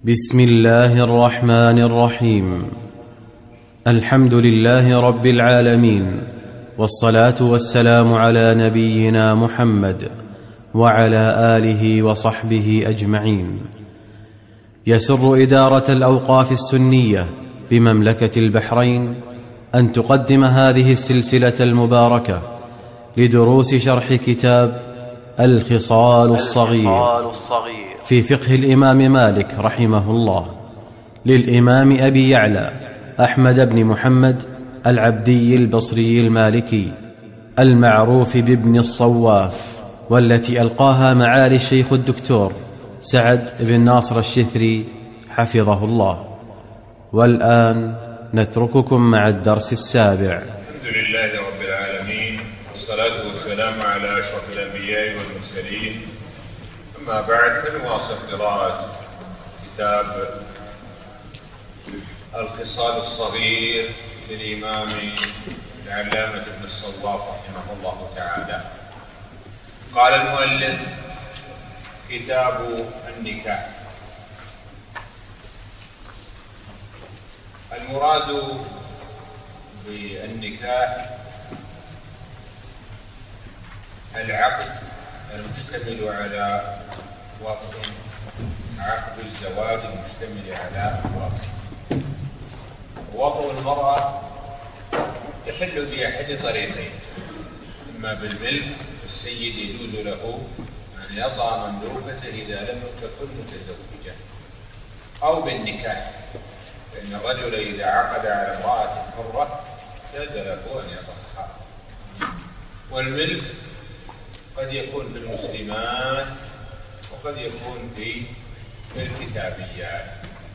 بسم الله الرحمن الرحيم. الحمد لله رب العالمين، والصلاة والسلام على نبينا محمد وعلى آله وصحبه أجمعين. يسر إدارة الأوقاف السنية بمملكة البحرين أن تقدم هذه السلسلة المباركة لدروس شرح كتاب الخصال الصغير في فقه الإمام مالك رحمه الله، للإمام أبي يعلى أحمد بن محمد العبدي البصري المالكي المعروف بابن الصواف، والتي ألقاها معالي الشيخ الدكتور سعد بن ناصر الشثري حفظه الله. والآن نترككم مع الدرس السابع. الحمد لله رب العالمين، والصلاة والسلام على أشرف الأنبياء والمرسلين. أما بعد، فنواصل قراءة كتاب الخصال الصغير للإمام العلامة ابن الصواف رحمه الله تعالى. قال المؤلف: كتاب النكاح. المراد بالنكاح العقد المشتمل على وطء، عقد الزواج المشتمل على وطء. وطء المرأة يحل بأحد طريقين: إما بالملك، السيد يجوز له أن يطأ مملوكته إذا لم تكن متزوجة، أو بالنكاح، فإن الرجل إذا عقد على امرأة حرة جاز له أن يطأها. والملك قد يكون في المسلمات وقد يكون في الكتابيات،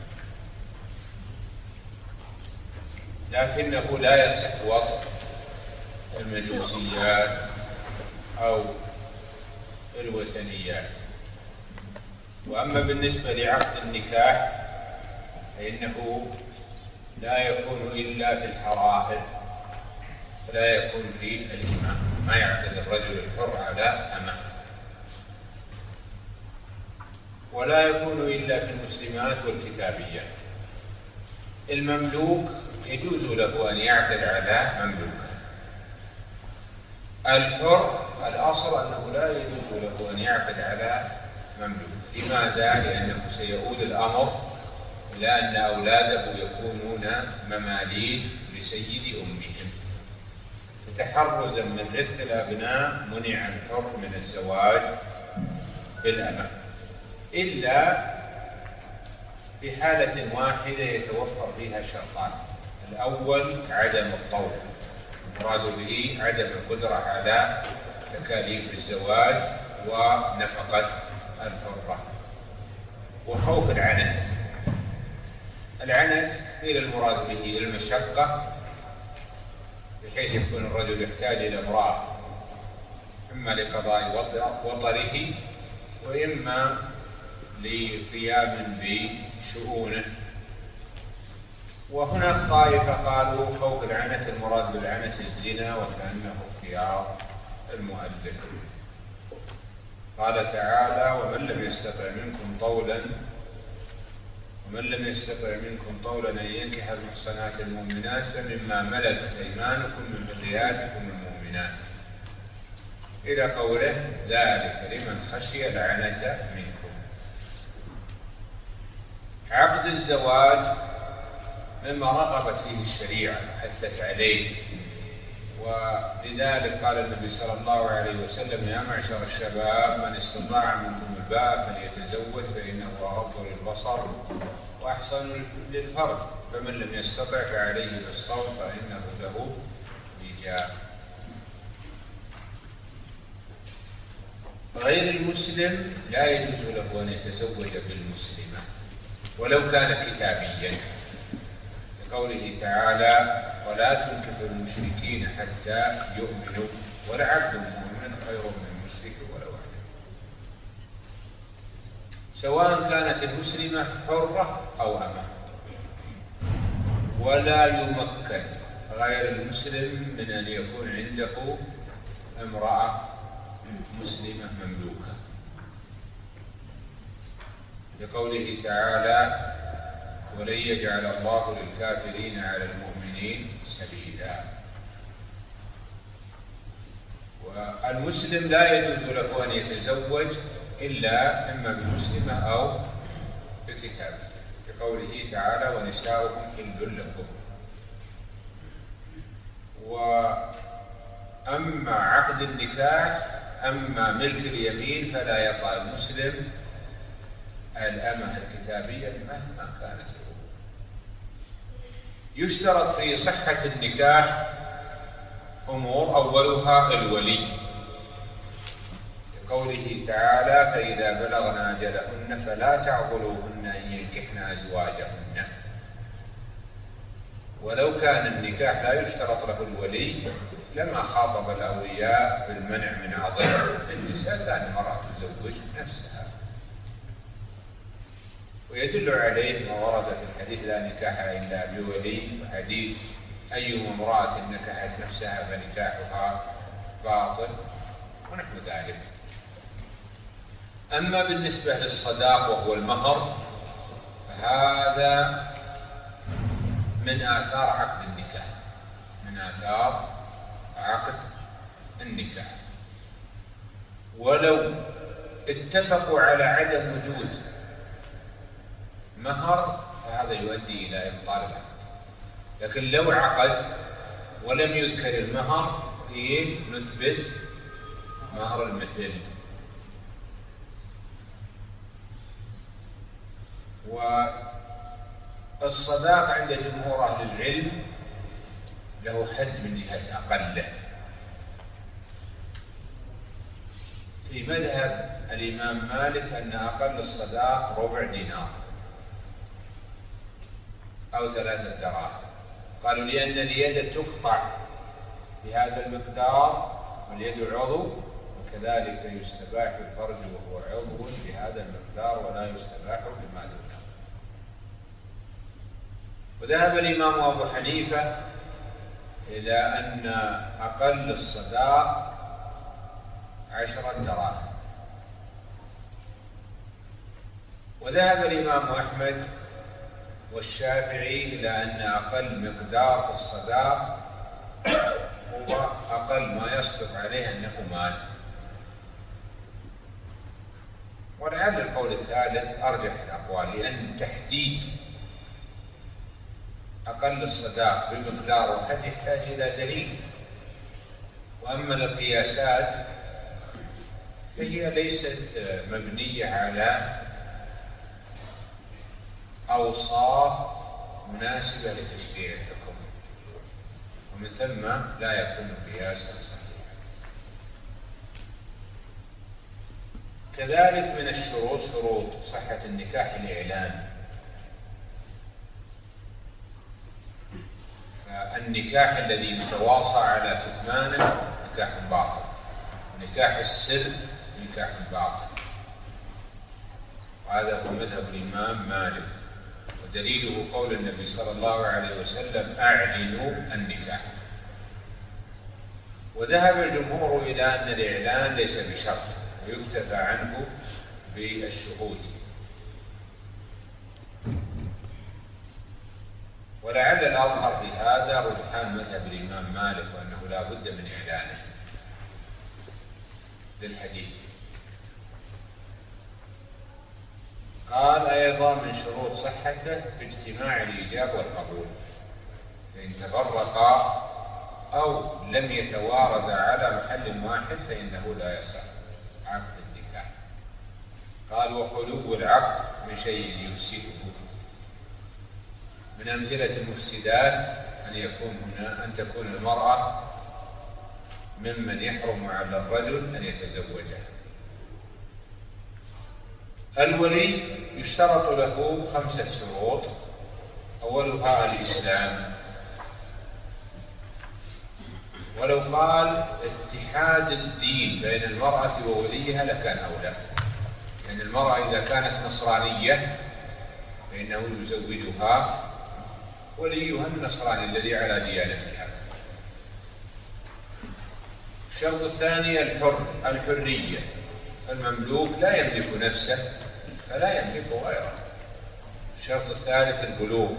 لكنه لا يصح وطء المجوسيات أو الوثنيات. وأما بالنسبة لعقد النكاح فإنه لا يكون إلا في الحرائر، فلا يكون في الإماء. ما يعقد الرجل الحر على أمه. ولا يكون إلا في المسلمات والكتابيات. المملوك يجوز له أن يعقد على مملوك. الحر الأصل أنه لا يجوز له أن يعقد على مملوك. لماذا؟ لأنه سيؤول الأمر إلى أن أولاده يكونون مماليك لسيد أمهم، فتحرزا من رق الأبناء منع الحر من الزواج بالأمة، إلا في حالة واحدة يتوفر فيها شرطان: الأول عدم الطول، المراد به عدم القدرة على تكاليف الزواج ونفقة الحرة، وخوف العنت. العنت قيل المراد به المشقة، بحيث يكون الرجل يحتاج إلى امرأة إما لقضاء وطره وإما لقيام بشؤونه. وهناك طائفة قالوا فوق العنت المراد بالعنت الزنا، وكأنه اختيار المؤلف. قال تعالى: ومن لم يستطع منكم طولا أن ينكح المحصنات المؤمنات فمما ملكت أيمانكم من فتياتكم المؤمنات، إلى قوله: ذلك لمن خشي العنة منكم. عقد الزواج مما رغبت فيه الشريعة حثت عليه، ولذلك قال النبي صلى الله عليه وسلم: يا معشر الشباب من استطاع منكم الباء فليتزوج فإنه أغض للبصر وأحسن للفرج، فمن لم يستطع فعليه بالصوم فإنه له وجاء. غير المسلم لا يجوز له أن يتزوج بالمسلمة ولو كان كتابيا، لقوله تعالى: ولا تنكحوا المشركين حتى يؤمنوا ولعبد مؤمن خير من مشرك ولو أعجبه. سواء كانت المسلمة حرة أو أمة. ولا يمكن غير المسلم من أن يكون عنده امرأة مسلمة مملوكة. لقوله تعالى: ولن يجعل الله للكافرين على المؤمنين سبيلا. والمسلم لا يجوز له أن يتزوج إلا إما بمسلمة أو بكتابية، لقوله تعالى: ونساؤكم حل لكم. وأما عقد النكاح، أما ملك اليمين، فلا يطأ المسلم الأمة الكتابية مهما كانت له. يشترط في صحة النكاح أمور، أولها الولي، لقوله تعالى: فإذا بلغن أجلهن فلا تعضلوهن أن ينكحن أزواجهن. ولو كان النكاح لا يشترط له الولي لما خاطب الأولياء بالمنع من عضل النساء، كان المرأة تزوج نفسها. ويدل عليه ما ورد في الحديث: لا نكاح إلا بولي، وحديث: أيما امرأة نكحت نفسها فنكاحها باطل، ونحو ذلك. أما بالنسبة للصداق وهو المهر، فهذا من آثار عقد النكاح، من آثار عقد النكاح. ولو اتفقوا على عدم وجود مهر فهذا يؤدي إلى إبطال العقد. لكن لو عقد ولم يذكر المهر نثبت مهر المثل. والصداق عند جمهور أهل العلم له حد من جهة أقله. في مذهب الإمام مالك أن أقل الصداق ربع دينار أو 3 دراهم. قالوا لأن اليد تقطع بهذا المقدار، واليد عضو، وكذلك يستباح الفرج وهو عضو بهذا المقدار ولا يستباح بما دونه. وذهب الإمام أبو حنيفة إلى أن أقل الصداق 10 دراهم. وذهب الإمام أحمد والشافعي إلى أن أقل مقدار في الصداق هو أقل ما يصدق عليه أنه مال. ولعل القول الثالث أرجح الأقوال، لأن تحديد أقل الصداق بمقدار واحد يحتاج إلى دليل. وأما القياسات فهي ليست مبنية على أوصاف مناسبة لتشريع الحكم، ومن ثم لا يكون قياسا صحيحا. كذلك من الشروط، شروط صحة النكاح الإعلان. النكاح الذي يتواصى على كتمانه نكاح باطل، ونكاح السر نكاح باطل. وهذا هو مذهب الإمام مالك، ودليله قول النبي صلى الله عليه وسلم: أعلنوا النكاح. وذهب الجمهور إلى أن الإعلان ليس بشرط، ويكتفى عنه بالشهود. ولعل الأظهر في هذا رجحان مذهب الإمام مالك، وأنه لا بد من إعلانه للحديث. قال أيضا من شروط صحته اجتماع الإيجاب والقبول، فإن تفرقا أو لم يتواردا على محل واحد فإنه لا يصح عقد النكاح. قال وخلو العقد من شيء يفسده. من أمثلة المفسدات أن تكون المرأة ممن يحرم على الرجل أن يتزوجها. الولي يشترط له 5 شروط، أولها الإسلام. ولو قال اتحاد الدين بين المرأة ووليها لكان أولى، يعني المرأة إذا كانت نصرانية فإنه يزوجها وليها النصراني الذي على ديانتها. الشرط الثاني الحرية. المملوك لا يملك نفسه فلا يملك غيره. الشرط الثالث البلوغ،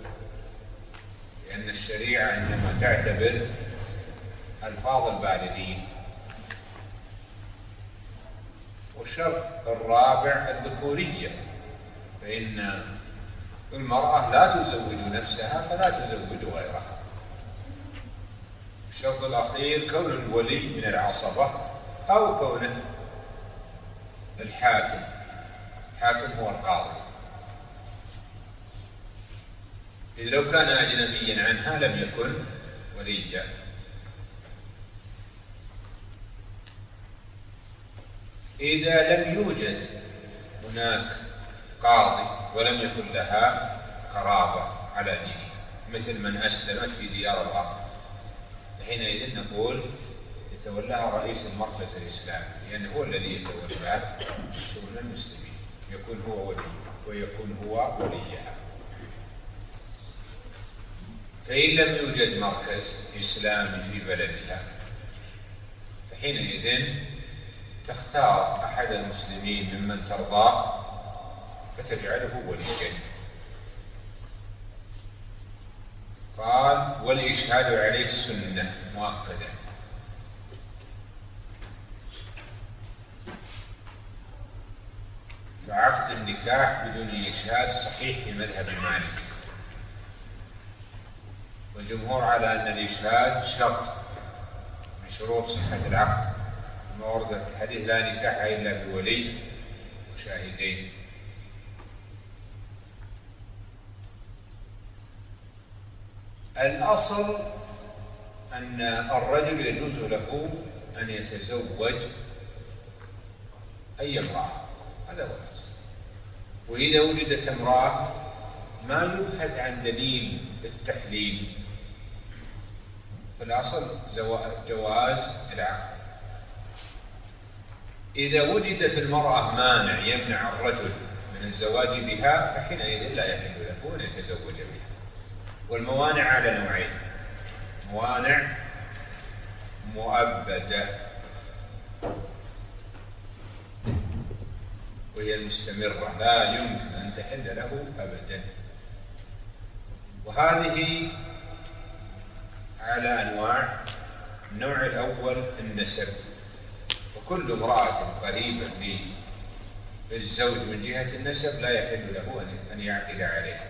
لأن الشريعة إنما تعتبر ألفاظ البالغين. والشرط الرابع الذكورية، فإن المرأة لا تزوج نفسها فلا تزوج غيرها. الشرط الأخير كون الولي من العصبة أو كونه الحاكم. الحاكم هو القاضي. إذ لو كان أجنبيا عنها لم يكن وليا. إذا لم يوجد هناك قاضي ولم يكن لها قرابة على دينه، مثل من أسلمت في ديار الأرض، حينئذ نقول يتولاها رئيس المركز الإسلامي، لأنه هو الذي يتولى شؤون المسلمين، يكون هو ولي ويكون هو وليها. فإن لم يوجد مركز إسلامي في بلدها فحينئذ تختار أحد المسلمين ممن ترضاه فتجعله وليا. قال والإشهاد عليه السنة مؤكدة. فعقد النكاح بدون إشهاد صحيح في مذهب مالك، والجمهور على أن الإشهاد شرط من شروط صحة العقد، كما ورد في الحديث لا نكاح إلا بولي وشاهدين. الأصل أن الرجل يجوز له أن يتزوج أي امرأة، هذا هو الأصل. وإذا وجدت امرأة ما يبحث عن دليل التحليل، فالأصل جواز العقد. إذا وجد في المرأة مانع يمنع الرجل من الزواج بها فحينئذ لا يحل له أن يتزوج بها. والموانع على نوعين: موانع مؤبدة وهي المستمرة لا يمكن أن تحل له أبدا، وهذه على أنواع. النوع الأول النسب، وكل امرأة قريبة للزوج من جهة النسب لا يحل له أن يعقد عليها،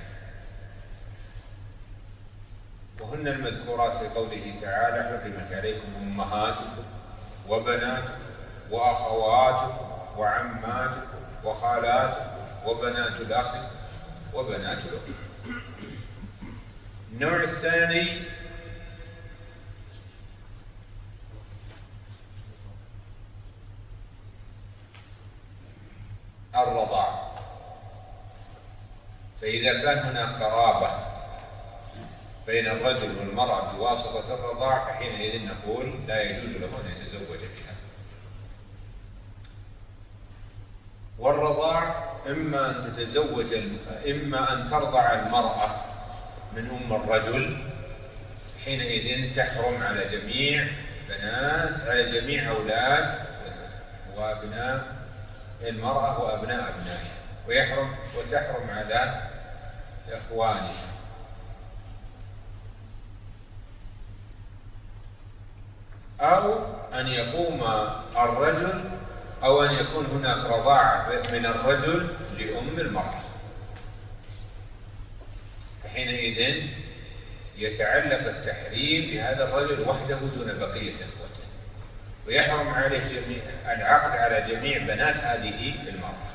وهن المذكورات في قوله تعالى حرمت عليكم أمهاتكم وبناتكم وأخواتكم وعماتكم وخالاتكم وبنات الأخ وبنات الأخت. النوع الثاني الرضاع، فإذا كان هناك قرابة بين الرجل والمرأة بواسطة الرضاع فحينئذ نقول لا يجوز له أن يتزوج بها. والرضاع إما أن ترضع المرأة من أم الرجل، حينئذ تحرم على جميع أولاد وأبناء المرأة وأبناء أبنائها، وتحرم على إخوانها. أو أن يقوم الرجل أو أن يكون هناك رضاعة من الرجل لأم المرأة، فحينئذ يتعلق التحريم بهذا الرجل وحده دون بقية إخوته، ويحرم عليه العقد على جميع بنات هذه المرأة.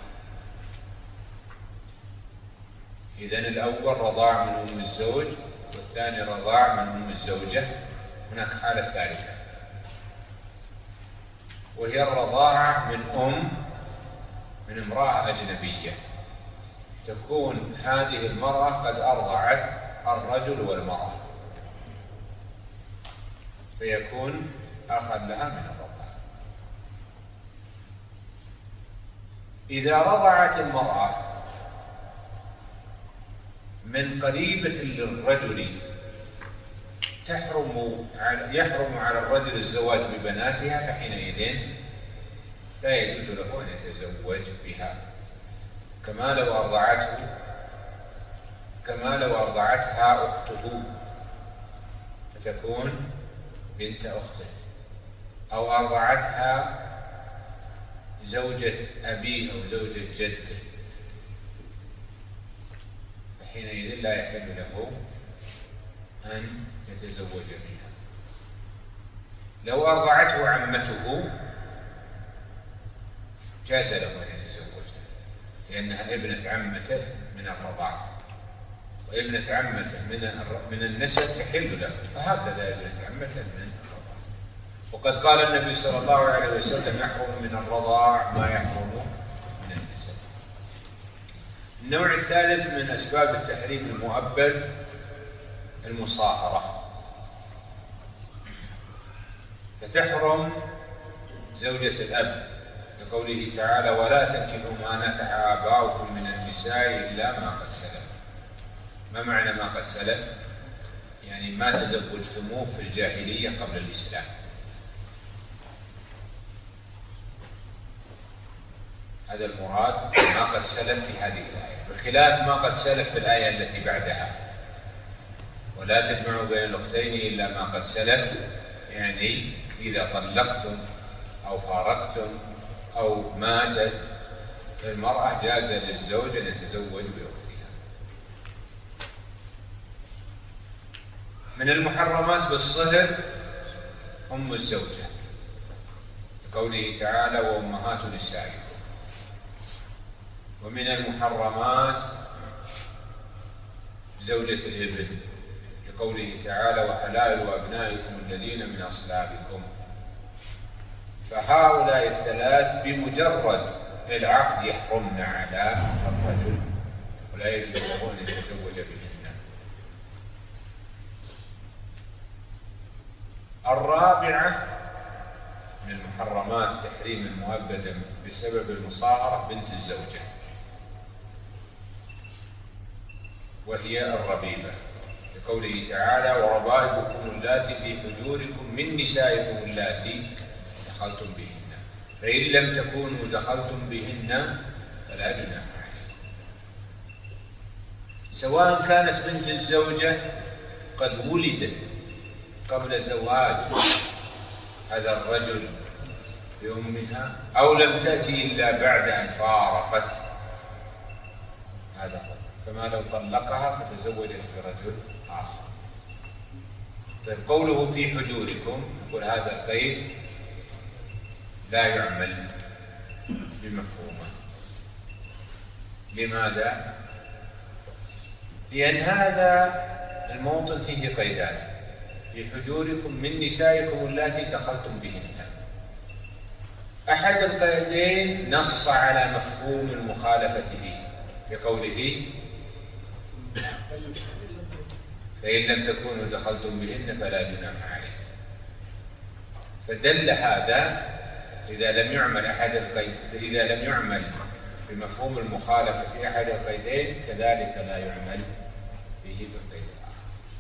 إذن الأول رضاع من أم الزوج، والثاني رضاع من أم الزوجة. هناك حالة ثالثة وهي الرضاعة من امرأة أجنبية، تكون هذه المرأة قد أرضعت الرجل والمرأة، فيكون أخذ لها من الرضاعة. إذا رضعت المرأة من قريبة للرجل يحرم على الرجل الزواج ببناتها، فحينئذ لا يجوز له أن يتزوج بها، كما لو أرضعتها أخته فتكون بنت أخته، أو أرضعتها زوجة أبيه أو زوجة جده، فحينئذ لا يحل له أن يتزوج بها. لو أرضعته عمته جاز له أن يتزوجها، لأنها ابنة عمته من الرضاعة، وابنة عمته من النسب تحل له، فهكذا ابنة عمته من الرضاعة. وقد قال النبي صلى الله عليه وسلم: يحرم من الرضاع ما يحرم من النسب. النوع الثالث من أسباب التحريم المؤبد المصاهرة، فتحرم زوجة الأب لقوله تعالى: ولا تنكحوا ما نكح آباؤكم من النساء إلا ما قد سلف. ما معنى ما قد سلف؟ يعني ما تزوجتموه في الجاهلية قبل الإسلام. هذا المراد ما قد سلف في هذه الآية، بخلاف ما قد سلف في الآية التي بعدها: ولا تجمعوا بين الأختين إلا ما قد سلف، يعني إذا طلقتم أو فارقتم أو ماتت المرأة جاز للزوج أن يتزوج بأختها. من المحرمات بالصهر أم الزوجة، قوله تعالى: وأمهات نسائكم. ومن المحرمات زوجة الابن، لقوله تعالى: وحلائل أبنائكم الذين من أصلابكم. فهؤلاء الثلاث بمجرد العقد يحرمن على الرجل، ولا يجوز له أن يتزوج بهن. الرابعة من المحرمات تحريم المؤبد بسبب المصاهرة بنت الزوجة، وهي الربيبة، لقوله تعالى: وربائبكم اللاتي في حجوركم من نسائكم اللاتي دخلتم بهن، فإن لم تكونوا دخلتم بهن فلا جناح عليكم. سواء كانت بنت الزوجة قد ولدت قبل زواج هذا الرجل بأمها، أو لم تأتي إلا بعد أن فارقت هذا الرجل، كما لو طلقها فتزوجت برجل آخر. طيب، قوله في حجوركم، يقول هذا القيد لا يعمل بمفهومه. لماذا؟ لأن هذا الموطن فيه قيدان: في حجوركم من نسائكم اللاتي دخلتم بهن. أحد القيدين نص على مفهوم المخالفة فيه، في قوله: فإن لم تكونوا دخلتم بهن فلا جناح عليكم. فدل هذا إذا لم يعمل بمفهوم المخالفة في أحد القيدين، كذلك لا يعمل به بالقيد الآخر.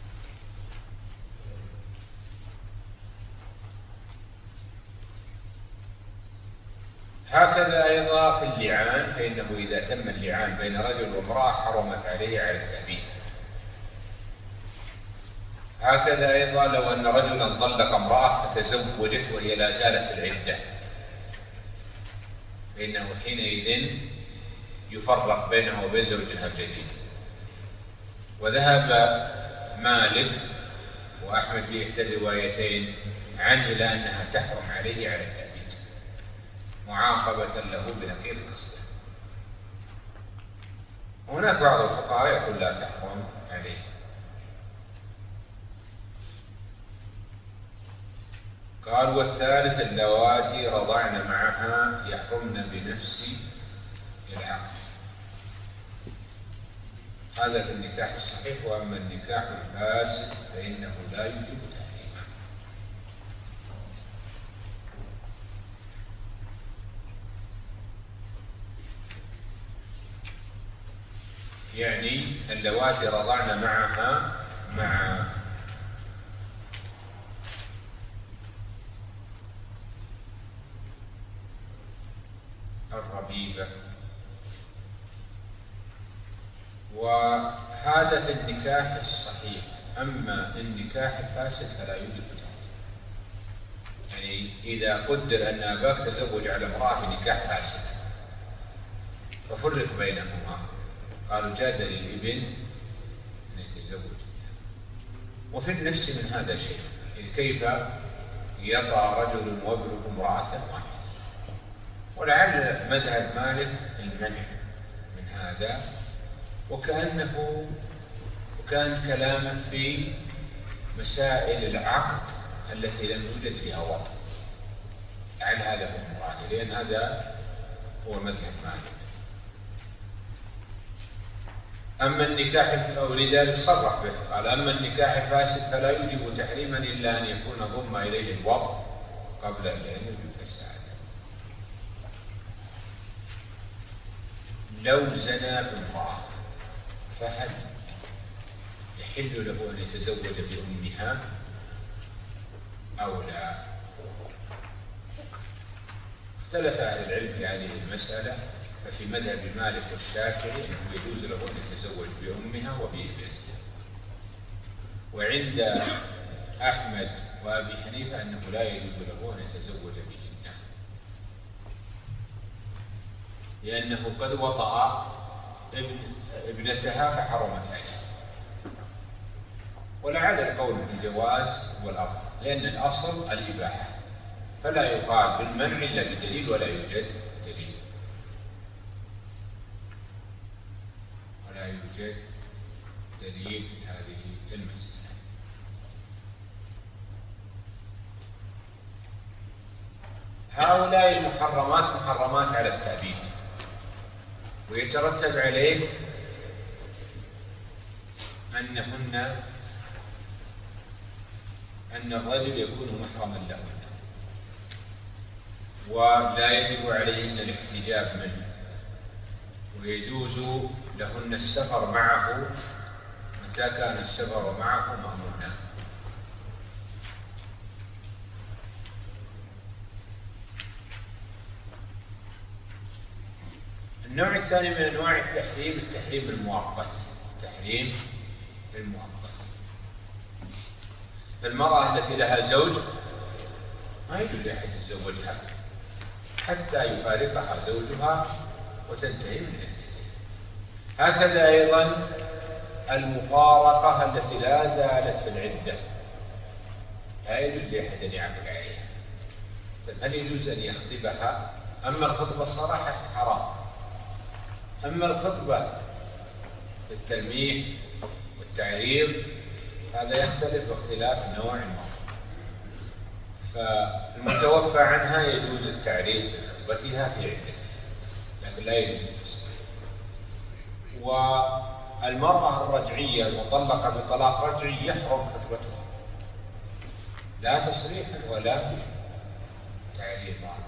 هكذا أيضا في اللعان، فإنه إذا تم اللعان بين رجل وامرأة حرمت عليه على التأبيد. هكذا أيضا لو أن رجلا طلق امرأة فتزوجت وهي لا زالت في العدة، فإنه حينئذ يفرق بينها وبين زوجها الجديد. وذهب مالك وأحمد في إحدى الروايتين عنه إلى أنها تحرم عليه على التأبيد معاقبة له بنقيض قصده. وهناك بعض الفقهاء يقول لا تحرم عليه. قال: والثالث اللواتي رضعن معها يحرمن بنفس العقد. هذا في النكاح الصحيح، وأما النكاح الفاسد فإنه لا يوجب تحريمه. يعني اللواتي رضعن معها مع الربيبة هذا في النكاح الصحيح. أما النكاح الفاسد فلا يوجب تحريم. يعني إذا قدر أن أباك تزوج على امرأة في نكاح فاسد ففرق بينهما، قالوا جاز للابن أن يتزوج بها. وفي النفس من هذا شيء، إذ كيف يطأ رجل وابنه امرأة واحدة. ولعل مذهب مالك المنع من هذا، وكان كلامه في مسائل العقد التي لم يوجد فيها وطء. لعل هذا هو المراد، لأن هذا هو مذهب مالك. أما النكاح ولذلك صرح به، قال أما النكاح الفاسد فلا يوجب تحريما إلا أن يكون ضم إليه الوطء قبل العلم بالفساد. لو زنى بامرأة فهل يحل له أن يتزوج بأمها أو لا؟ اختلف أهل العلم في هذه المسألة، ففي مذهب مالك والشافعي أنه يجوز له أن يتزوج بأمها وبابنتها، وعند أحمد وأبي حنيفة أنه لا يجوز له أن يتزوج بهن، لأنه قد وطأ ابنتها فحرمت عليه. ولعل القول بالجواز هو الأفضل، لأن الأصل الإباحة، فلا يقال بالمنع إلا بدليل، ولا يوجد دليل، ولا يوجد دليل في هذه المسألة. هؤلاء المحرمات محرمات على التأبيد، ويترتب عليه أن الرجل يكون محرما لهن، ولا يجب عليهن الاحتجاب منه، ويجوز لهن السفر معه متى كان السفر معه مأمونا. النوع الثاني من أنواع التحريم التحريم المؤقت. التحريم المؤقت، المرأة التي لها زوج ما يجوز لأحد يتزوجها حتى يفارقها زوجها وتنتهي من عدته. هكذا أيضا المفارقة التي لا زالت في العدة لا يجوز لأحد أن يعقد عليها. هل يجوز أن يخطبها؟ أما الخطبة الصراحة حرام، أما الخطبة بالتلميح والتعريض هذا يختلف باختلاف نوع المرأة. فالمتوفى عنها يجوز التعريض بخطبتها في عدتها، لكن لا يجوز التصريح. والمرأة الرجعية المطلقة بطلاق رجعي يحرم خطبتها، لا تصريحا ولا تعريضا.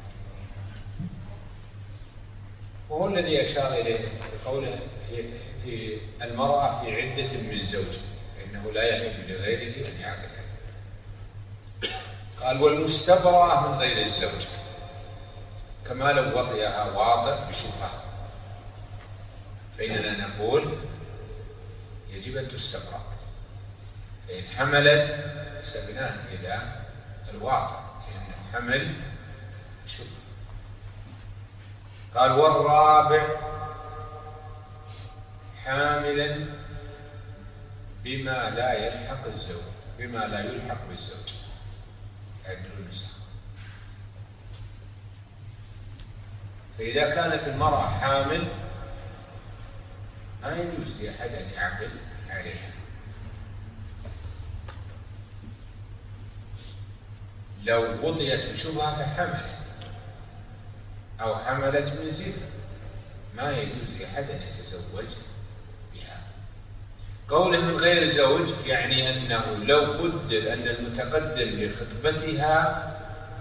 وهو الذي أشار إليه بقوله في المرأة في عدة من زوج، إنه لا يحل لغيره أن يعقد عليه. قال والمستبرأة من غير الزوج، كما لو وطئها واطئ بشبهة، فإننا نقول يجب أن تستبرأ، فإن حملت نسبناه إلى الواطئ لأن حمل شبهة. قال والرابع حاملا بما لا يلحق الزوج، بما لا يلحق بالزوج، عدل النسخ. فإذا كانت المرأة حامل ما يجوز لأحد أن يعقد عليها. لو وطئت بشبهة فحملت أو حملت من زنا ما يجوز لأحد أن يتزوج بها. قوله من غير زوج يعني أنه لو قدر أن المتقدم لخطبتها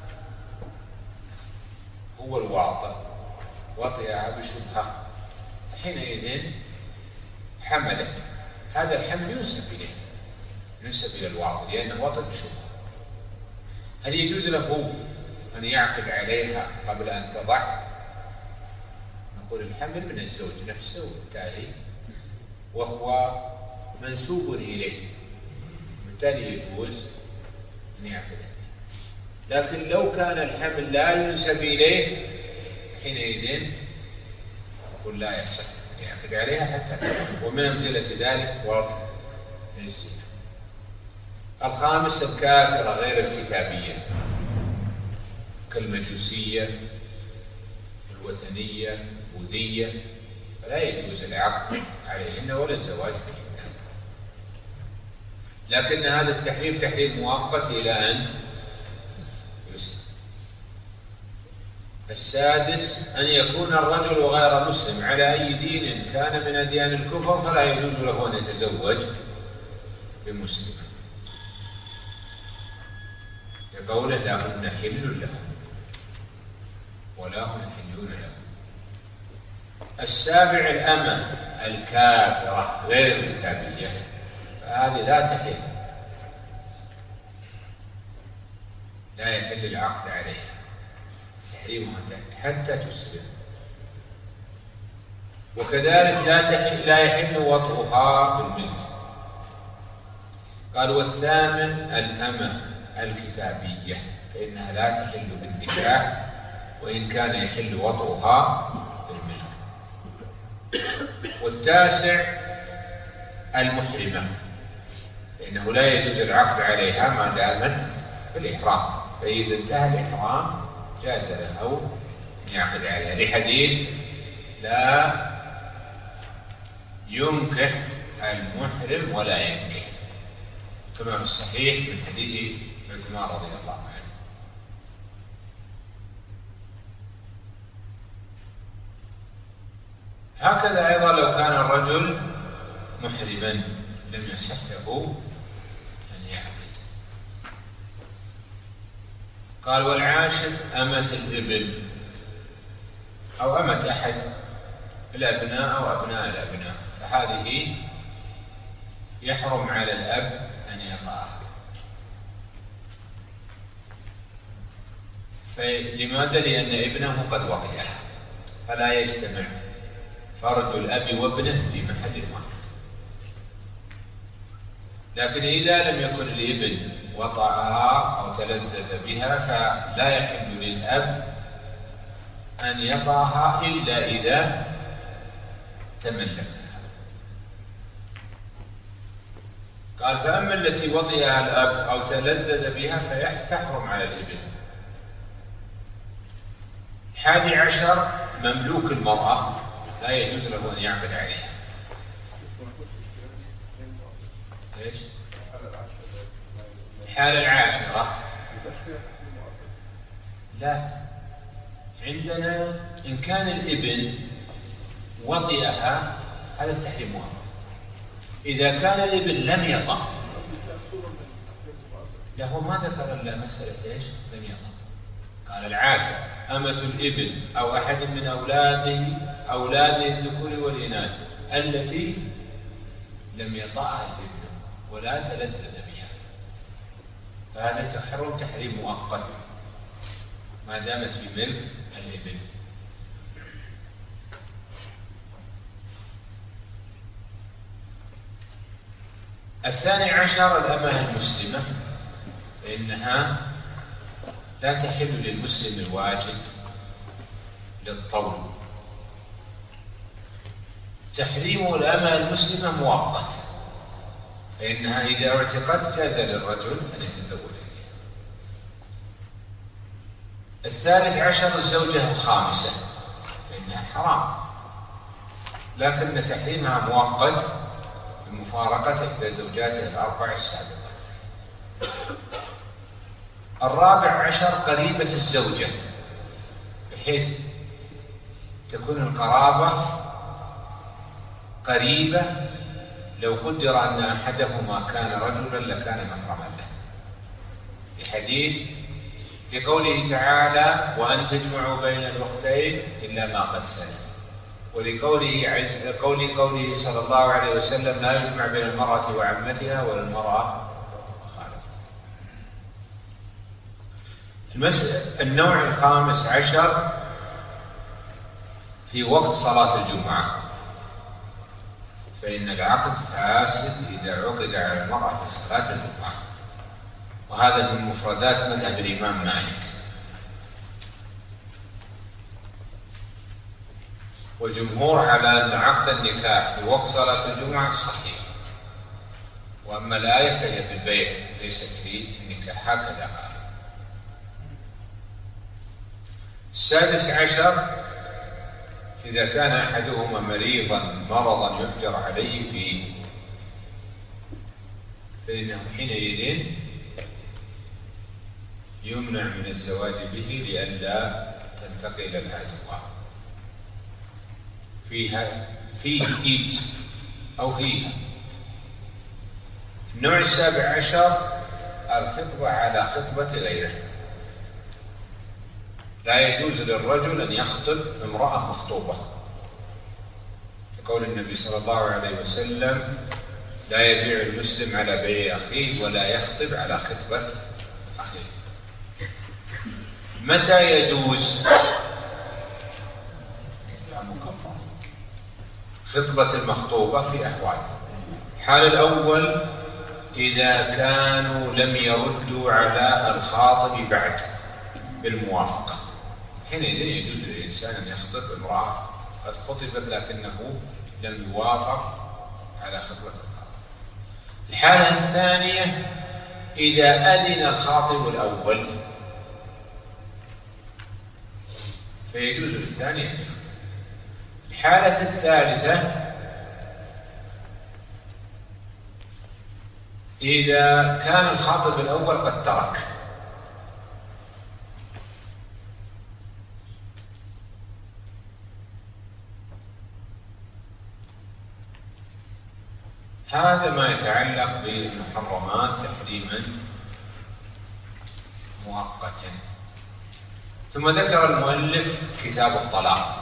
هو الواطئ وطئها بشبهة، حينئذ حملت، هذا الحمل ينسب إلى الواطئ لأنه وطئ بشبهة. هل يجوز له أن يعقد عليها قبل أن تضع؟ نقول الحمل من الزوج نفسه، وبالتالي وهو منسوب إليه، بالتالي يجوز أن يعقد عليه. لكن لو كان الحمل لا ينسب إليه حينئذ يقول لا يصح أن يعقد عليها حتى تحرم. ومن أمثلة ذلك وطء الزنا. الخامس الكافرة غير الكتابية كالمجوسية الوثنية البوذية، فلا يجوز العقد عليهن ولا الزواج بهن، لكن هذا التحريم تحريم مؤقت إلى أن يسلم. السادس أن يكون الرجل غير مسلم على أي دين كان من أديان الكفر، فلا يجوز له أن يتزوج بمسلمة، لقوله لا هن حل لهم ولا هم يحلون لهم. السابع الأمة الكافرة غير الكتابية، فهذه لا تحل، لا يحل العقد عليها، تحريمها حتى تسلم. وكذلك لا يحل وطئها بالملك. قال والثامن الأمة الكتابية، فإنها لا تحل بالنكاح وإن كان يحل وطئها بالملك. والتاسع المحرمة، فإنه لا يجوز العقد عليها ما دامت في الإحرام، فإذا انتهى الإحرام جاز له أن يعقد عليها، لحديث لا ينكح المحرم ولا ينكح، كما في الصحيح من حديث عثمان رضي الله عنه. هكذا أيضا لو كان الرجل محرما لم يصح له أن يعقد. قال والعاشر أمة الإبل أو أمة أحد الأبناء أو أبناء الأبناء، فهذه يحرم على الأب أن يطأها. لماذا؟ لأن ابنه قد وطئها، فلا يجتمع فرد الأب وابنه في محل واحد. لكن إذا لم يكن الابن وطأها أو تلذذ بها فلا يحل للأب أن يطأها إلا إذا تملكها. قال فأما التي وطئها الأب أو تلذذ بها فتحرم على الابن. 11 مملوك المرأة لا يجوز له أن يعقد عليها. إيش؟ الحالة العاشرة لا، عندنا إن كان الابن وطئها هذا التحريم مؤقت. إذا كان الابن لم يطأ، لا هو ما ذكر إلا مسألة إيش؟ لم يطأ. قال العاشر أمة الابن أو أحد من أولاده الذكور والإناث التي لم يطأها الابن ولا تلذذ بها، فهذا تحرم تحريم مؤقت ما دامت في ملك الابن. الثاني عشر الأمة المسلمة، فإنها لا تحل للمسلم الواجد للطول. تحريم الأمة المسلمة مؤقت، فإنها إذا اعتقت جاز للرجل أن يتزوج عليها. الثالث عشر الزوجة الخامسة، فإنها حرام، لكن تحريمها مؤقت بمفارقة إحدى زوجاته الأربع السابقة. الرابع عشر قريبة الزوجة، بحيث تكون القرابة قريبة، لو قدر أن أحدهما كان رجلا لكان محرما له، بحديث لقوله تعالى وأن تجمعوا بين الأختين إلا ما قد سلف، ولقوله صلى الله عليه وسلم لا يجمع بين المرأة وعمتها ولا المرأة وخالتها. النوع الخامس عشر في وقت صلاة الجمعة، فإن العقد فاسد إذا عقد على المرأة في صلاة الجمعة، وهذا من مفردات مذهب الإمام مالك. وجمهور على أن عقد النكاح في وقت صلاة الجمعة صحيح، وأما الآية فهي في البيع ليست في النكاح، هكذا قال. 16 إذا كان أحدهما مريضا مرضا يحجر عليه فيه، فإنه حينئذ يمنع من الزواج به لئلا تنتقل العدوى. فيه إيدز أو فيها. النوع 17 الخطبة على خطبة غيره. لا يجوز للرجل أن يخطب امرأة مخطوبة، لقول النبي صلى الله عليه وسلم: لا يبيع المسلم على بيع أخيه ولا يخطب على خطبة أخيه. متى يجوز خطبة المخطوبة؟ في أحوال. الحال الأول إذا كانوا لم يردوا على الخاطب بعد بالموافقة، حينئذ يجوز للإنسان أن يخطب امرأة قد خطبت لكنه لم يوافق على خطبة الخاطب. الحالة الثانية إذا أذن الخاطب الأول فيجوز للثاني أن يخطب. الحالة الثالثة إذا كان الخاطب الأول قد ترك، هذا ما يتعلق بالمحرمات تحريما مؤقتا. ثم ذكر المؤلف كتاب الطلاق.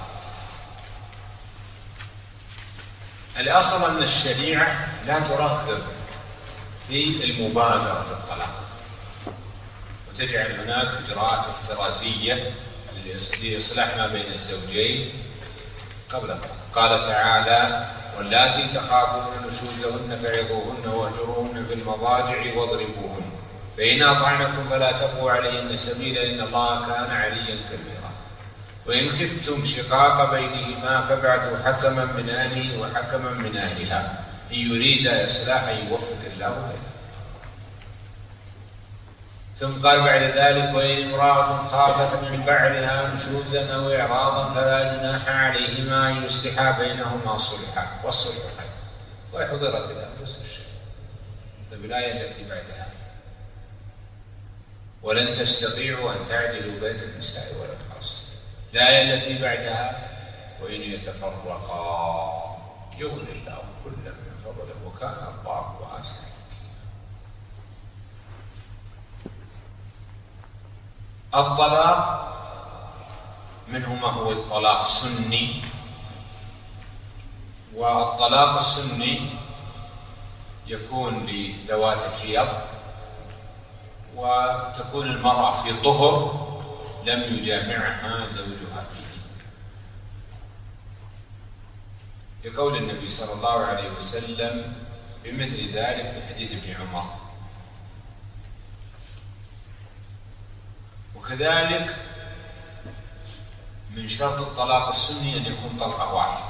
الأصل أن الشريعة لا ترغب في المبادرة في الطلاق، وتجعل هناك إجراءات احترازية لإصلاح ما بين الزوجين قبل الطلاق. قال تعالى: واللاتي تخافون نشوزهن فعظوهن واهجروهن في المضاجع واضربوهن، فإن أطعنكم فلا تبغوا عليهن سبيلا إن الله كان عليا كبيرا، وإن خفتم شقاق بينهما فابعثوا حكما من أهله وحكما من أهلها إن يريدا إصلاحا يوفق الله بينهما. ثم قال بعد ذلك: وإن امرأة خافت من بعلها نشوزا أو إعراضا فلا جناح عليهما أن يصلحا بينهما صلحا والصلح خير وحضرت الأنفس الشيء. الآية التي بعدها: ولن تستطيعوا أن تعدلوا بين النساء ولا تحصنوا. الآية التي بعدها: وإن يتفرقا يغني الله كلا من فضله وكان الله واسعا حكيما. الطلاق منه ما هو الطلاق السني، والطلاق السني يكون لذوات الحيض، وتكون المرأة في طهر لم يجامعها زوجها فيه، لقول النبي صلى الله عليه وسلم بمثل ذلك في حديث ابن عمر. وكذلك من شرط الطلاق السني أن يكون طلقة واحدة،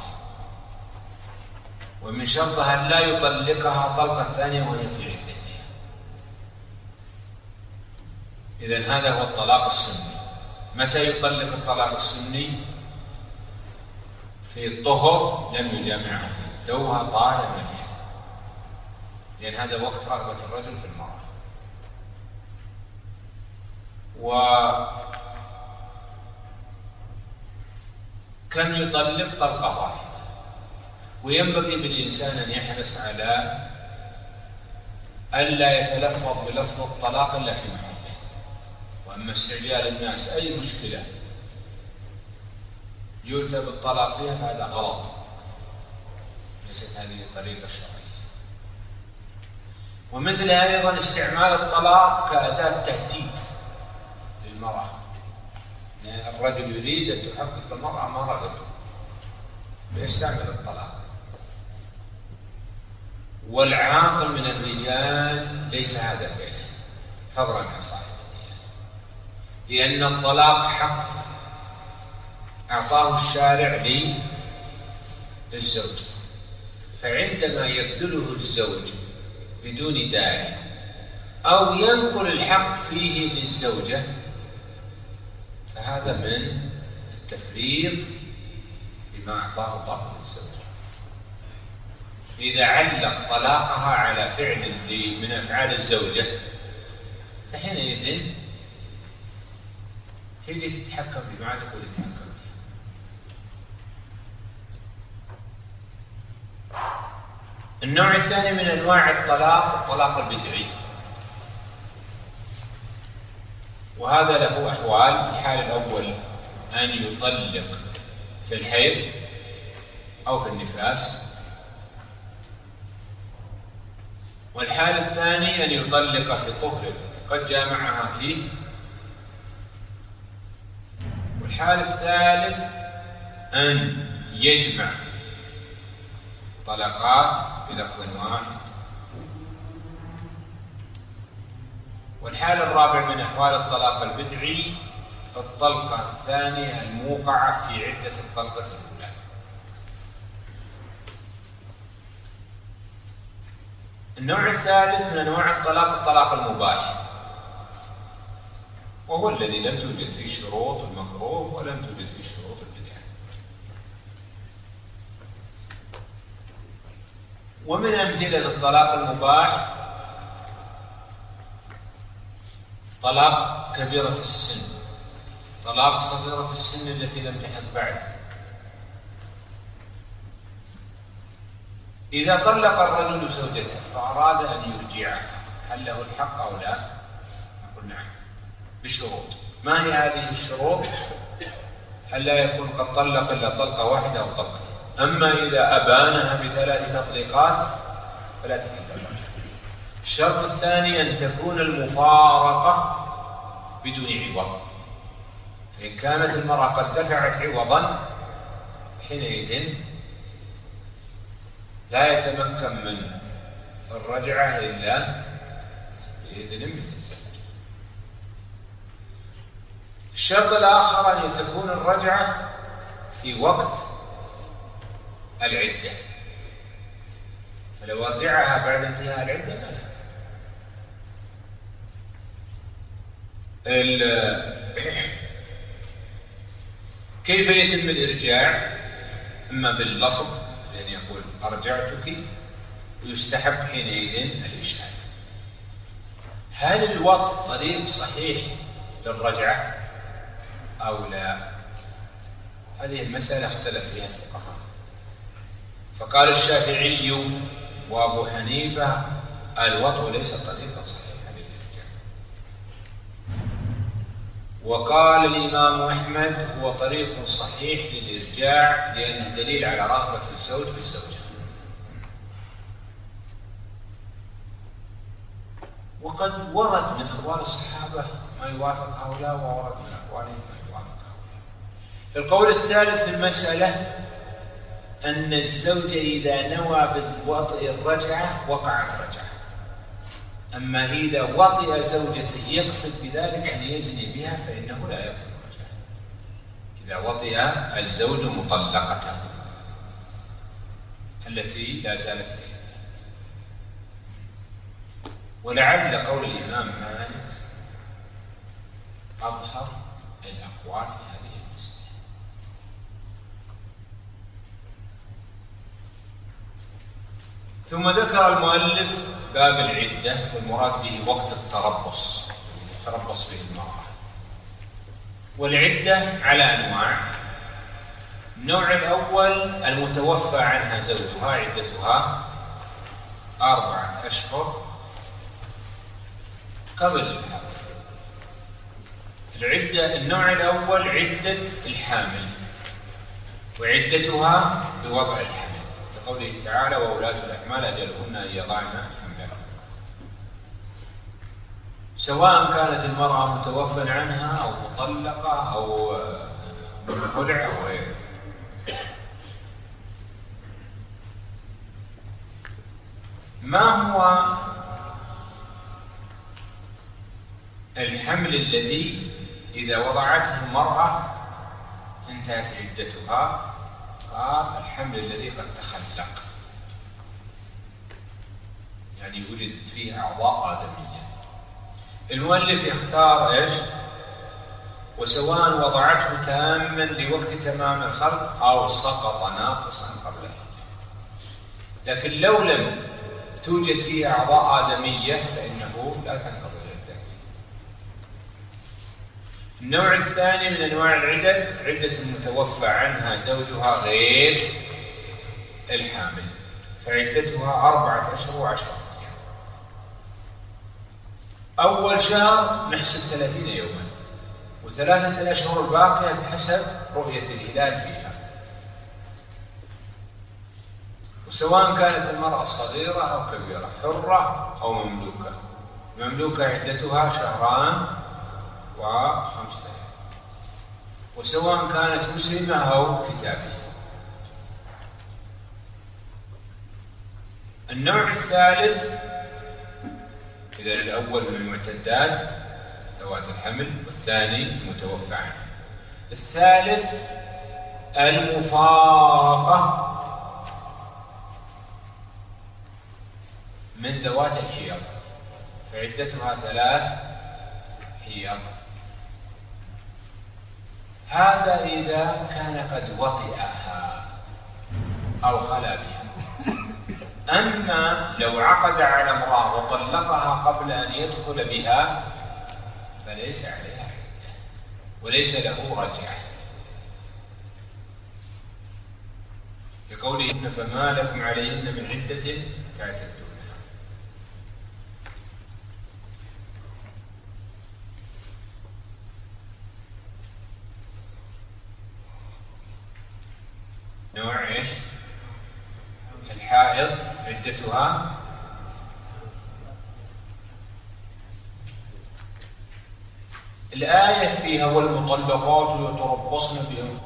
ومن شرطها أن لا يطلقها طلقة ثانية وهي في عدتها. إذن هذا هو الطلاق السني. متى يطلق الطلاق السني؟ في الطهر لم يجامعها فيه، توها طالع من الحيض، لأن هذا وقت رغبة الرجل في المرأة. وكم يطلق طلقة واحدة. وينبغي بالإنسان أن يحرص على ألا يتلفظ بلفظ الطلاق إلا في محله. وأما استعجال الناس أي مشكلة يؤتى بالطلاق فيها فهذا غلط، ليست هذه الطريقة الشرعية. ومثلها أيضا استعمال الطلاق كأداة تهديد للمرأة، يعني الرجل يريد أن تحقق المرأة ما رغب فيستعمل الطلاق. والعاقل من الرجال ليس هذا فعله فضلا عن صاحب الديانة، لأن الطلاق حق أعطاه الشارع للزوج، فعندما يبذله الزوج بدون داعي أو ينقل الحق فيه للزوجة فهذا من التفريط بما أعطاه الله للزوجة. إذا علق طلاقها على فعل من أفعال الزوجة فحينئذ هي اللي تتحكم بما عندك واللي تتحكم بها. النوع الثاني من أنواع الطلاق البدعي، وهذا له أحوال. الحال الأول أن يطلق في الحيض أو في النفاس، والحال الثاني أن يطلق في طهر قد جامعها فيه، والحال الثالث أن يجمع طلقات بلفظ واحد، والحال الرابع من أحوال الطلاق البدعي الطلقة الثانية الموقعة في عدة الطلقة الأولى. النوع الثالث من أنواع الطلاق المباح، وهو الذي لم توجد فيه شروط المكروه ولم توجد فيه شروط البدعة. ومن أمثلة الطلاق المباح طلاق كبيرة السن، طلاق صغيرة السن التي لم تحض بعد. إذا طلق الرجل زوجته فأراد أن يرجعها هل له الحق أو لا؟ نقول نعم بشروط. ما هي هذه الشروط؟ ألا يكون قد طلق إلا طلقة واحدة أو طلقتين. أما إذا أبانها بثلاث تطليقات فلا تحل الرجعة. الشرط الثاني أن تكون المفارقة بدون عوض، فإن كانت المرأة قد دفعت عوضا حينئذ لا يتمكن من الرجعة إلا بإذن من الزوج. الشرط الآخر أن تكون الرجعة في وقت العدة، فلو أرجعها بعد انتهاء العدة ما لها. كيف يتم الإرجاع؟ إما باللفظ لأن يقول أرجعتك، ويستحب حينئذ الإشهاد. هل الوطء طريق صحيح للرجعة أو لا؟ هذه المسألة اختلف فيها الفقهاء، فقال الشافعي وأبو حنيفة الوطء ليس طريقا صحيحا للإرجاع، وقال الإمام أحمد هو طريق صحيح للإرجاع لأنه دليل على رغبة الزوج بالزوجة. وقد ورد من أقوال الصحابة ما يوافق هؤلاء، وورد من أقوالهم ما يوافق هؤلاء. القول الثالث في المسألة أن الزوج إذا نوى بالوطئ الرجعة وقعت رجعة، أما إذا وطئ زوجته يقصد بذلك أن يزني بها فإنه لا يكون رجعة. إذا وطئ الزوج مطلقته التي لا زالت هي. ولعل قول الإمام مالك أظهر الأقوال في هذه المسألة. ثم ذكر المؤلف باب العدة، والمراد به وقت التربص به المرأة. والعدة على أنواع. النوع الأول المتوفى عنها زوجها عدتها 4 أشهر قبل الحمل. العدة النوع الأول عدة الحامل، وعدتها بوضع الحمل، لقوله تعالى وأولاة الأحمال أجلهن أن يضعن حملهن. سواء كانت المرأة متوفى عنها أو مطلقة أو خلع أو غيره. ما هو الحمل الذي إذا وضعته المرأة انتهت عدتها؟ قال الحمل الذي قد تخلق، يعني وجدت فيه أعضاء آدمية. المؤلف يختار إيش؟ وسواء وضعته تاما لوقت تمام الخلق أو سقط ناقصا قبله. لكن لو لم توجد فيه أعضاء آدمية فإنه لا تنقضي العدة. النوع الثاني من أنواع العدد عدة المتوفى عنها زوجها غير الحامل، فعدتها 4 أشهر و10 أيام. أول شهر نحسب 30 يوما، و3 الأشهر الباقية بحسب رؤية الهلال فيها. وسواء كانت المرأة صغيرة أو كبيرة، حرة أو مملوكة. مملوكة عدتها 2 شهر و5 ليال، وسواء كانت مسلمة أو كتابية. النوع الثالث، إذا الأول من المعتدات ذوات الحمل، والثاني المتوفى عنه. الثالث المفارقة من ذوات الحيض، فعدتها 3 حيض. هذا إذا كان قد وطئها أو خلا بها. أما لو عقد على امرأة وطلقها قبل أن يدخل بها فليس عليها عدة وليس له رجعة، لقوله فما لكم عليهن من عدة تعتدونها. نوع ايش؟ الحائض عدتها الآية فيها والمطلقات يتربصن بأنفسهن.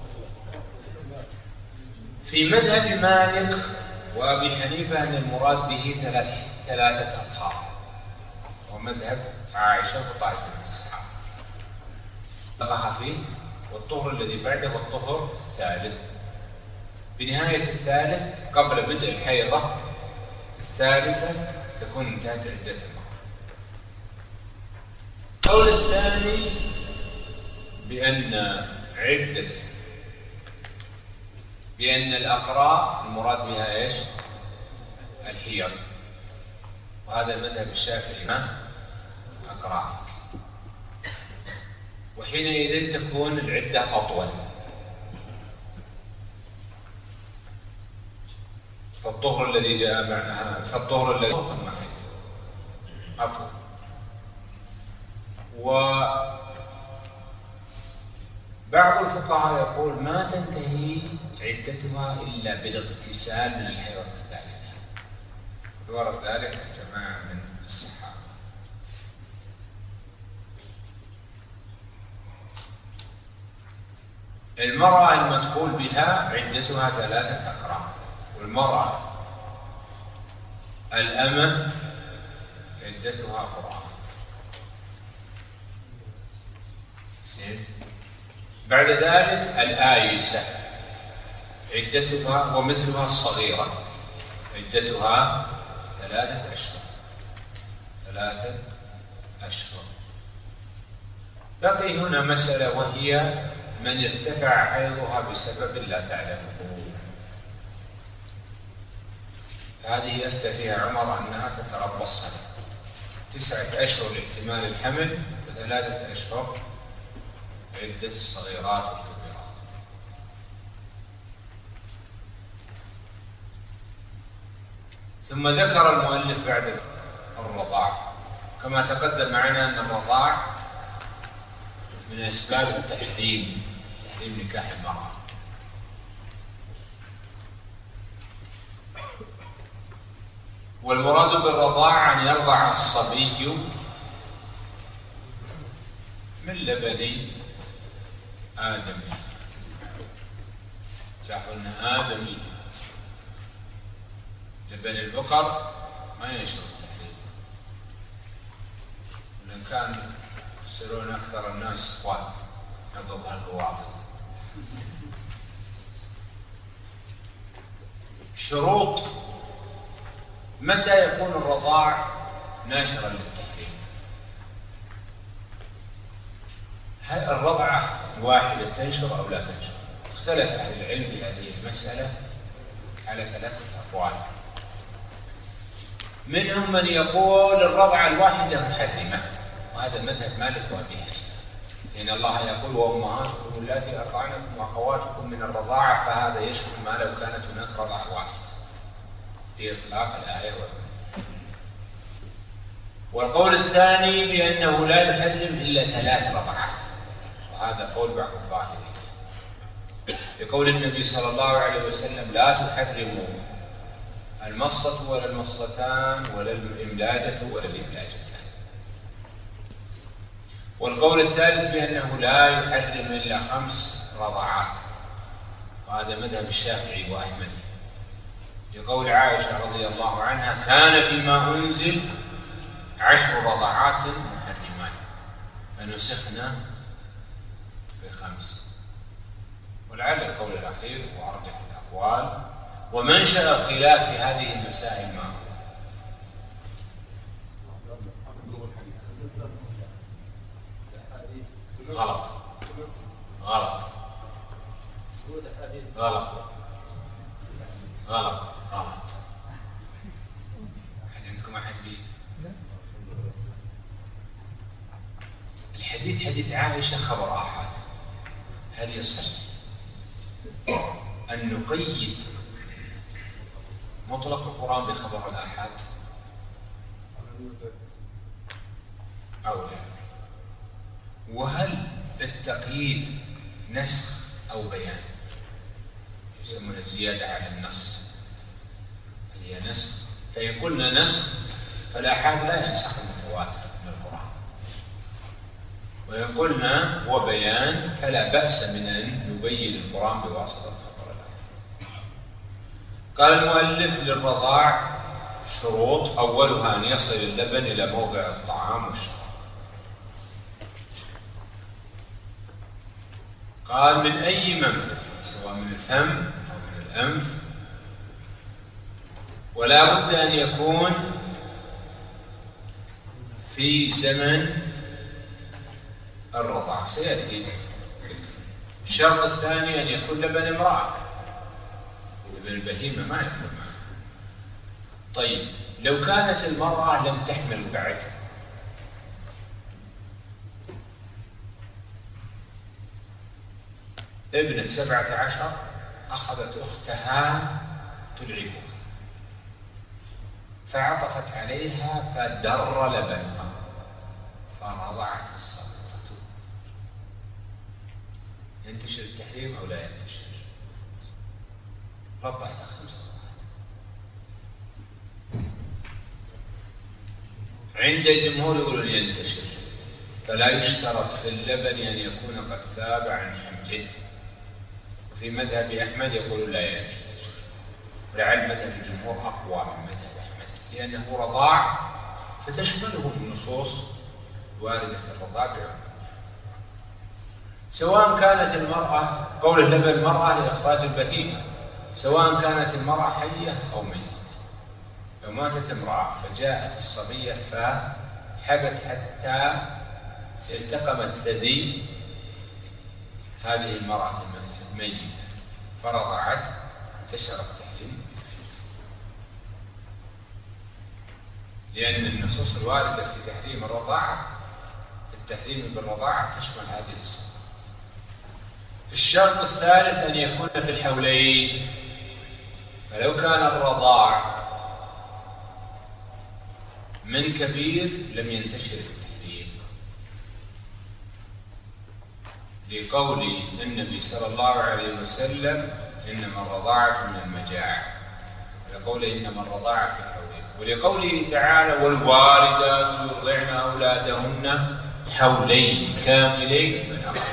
في مذهب مالك وأبي حنيفة أن المراد به 3 أطهار، ومذهب عائشة وطائفة من الصحابة طلقها فيه، والطهر الذي بعده والطهر الثالث. بنهاية الثالث قبل بدء الحيضة الثالثة تكون انتهت عدة المرأة. القول الثاني بأن الأقراء المراد بها ايش؟ الحيض، وهذا المذهب الشافعي ما أقرائك، وحينئذ تكون العدة أطول. فالطهر الذي جاء معها فالطهر الذي ثم حيث أطول. وبعض الفقهاء يقول ما تنتهي عدتها إلا بالاغتسال من الحيضة الثالثة، ورد ذلك جماعة من الصحابة. المرأة المدخول بها عدتها 3 أقراء، والمرأة الأمة عدتها قرآن. بعد ذلك الآيسة عدتها ومثلها الصغيرة عدتها 3 أشهر. 3 أشهر. بقي هنا مسألة، وهي من ارتفع حيضها بسبب لا تعلمه. هذه أفتى فيها عمر أنها تتربص سنة، 9 أشهر لاحتمال الحمل، و3 أشهر عدة الصغيرات والكبيرات. ثم ذكر المؤلف بعد الرضاع، كما تقدم معنا أن الرضاع من أسباب التحريم، تحريم نكاح المرأة. والمراد بالرضاع أن يرضع الصبي من لبن آدمي. لاحظوا أن آدمي، لبن البقر ما ينشر التحريم، وإن كان يصيرون أكثر الناس إخوان عقب هالبواطن. شروط متى يكون الرضاع ناشرا للتحريم؟ هل الرضعة الواحدة تنشر أو لا تنشر؟ اختلف أهل العلم بهذه المسألة على 3 أقوال. منهم من يقول الرضعة الواحدة محرمة، وهذا مذهب مالك وأبي حنيفة، لأن الله يقول وأمهاتكم اللاتي أرضعنكم وأخواتكم من الرضاعة، فهذا يشمل ما لو كانت هناك رضعة واحدة لإطلاق الآية والقول الثاني بأنه لا يحرم إلا 3 رضعات، وهذا قول بعض الظاهرين، بقول النبي صلى الله عليه وسلم لا تحرموا المصة ولا المصتان ولا الإملاجة ولا الإملاجتان. والقول الثالث بأنه لا يحرم إلا 5 رضعات، وهذا مذهب الشافعي وأحمد، لقول عائشة رضي الله عنها كان فيما أنزل 10 رضعات محرمات فنسخنا ب5. ولعل القول الأخير وأرجح الأقوال، ومنشأ الخلاف في هذه المسائل ما هو؟ غلط غلط غلط غلط غلط. هل عندكم أحد بي؟ الحديث حديث عائشة خبر آحاد، هل يصح أن نقيد مطلق القرآن بخبر الآحاد أو لا؟ وهل التقييد نسخ أو بيان؟ يسمون الزيادة على النص، هل هي نسخ؟ فإن قلنا نسخ فالآحاد لا ينسخ المتواتر من القرآن، وإن قلنا وبيان فلا بأس من أن نبين القرآن بواسطة خبر الآحاد. قال المؤلف للرضاع شروط، أولها أن يصل اللبن إلى موضع الطعام والشراب. قال من أي منفذ، سواء من الفم أو من الأنف، ولا بد أن يكون في زمن الرضاعة، سيأتي. الشرط الثاني أن يكون لبن امرأة، لبن البهيمة ما يدخل معه. طيب لو كانت المرأة لم تحمل بعد، ابنة 17 أخذت أختها تلعبها فعطفت عليها فدر لبنها فرضعت الصغيرة، ينتشر التحريم أو لا ينتشر؟ رضعتها 5 رضعات. عند الجمهور يقولون ينتشر، فلا يشترط في اللبن أن يكون قد ثاب عن حمله. وفي مذهب أحمد يقول لا ينتشر، ولعل مذهب الجمهور أقوى من مذهب أحمد، لأنه رضاع فتشمله النصوص الواردة في الرضاع بعموم. سواء كانت المرأة، قول اللبن المرأة لإخراج البهيمة، سواء كانت المرأة حية أو ميتة. لو ماتت امرأة فجاءت الصبية فحبت حتى التقمت ثدي هذه المرأة الميتة فرضعت، انتشر التحريم، لأن النصوص الواردة في تحريم الرضاعة، التحريم بالرضاعة تشمل هذه الصورة. الشرط الثالث أن يكون في الحولين، فلو كان الرضاع من كبير لم ينتشر التحريم، لقول النبي صلى الله عليه وسلم إنما الرضاعة من المجاعة، لقوله إنما الرضاعة في الحولين، ولقوله تعالى والوالدات يرضعن أولادهن حولين كاملين من أراد.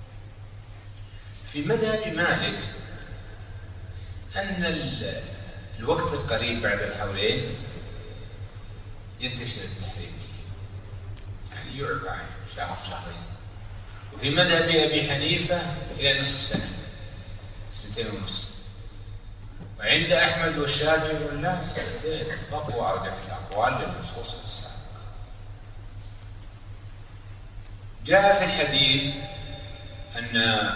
في مذهب مالك أن الوقت القريب بعد الحولين ينتشر التحريم، يعني يعفى عنه شهر شهرين. وفي مذهب أبي حنيفة إلى نصف سنة، 2.5. وعند أحمد والشافعي يقول لا 2 أقوى أرجح الأقوال للنصوص السابقة. جاء في الحديث أن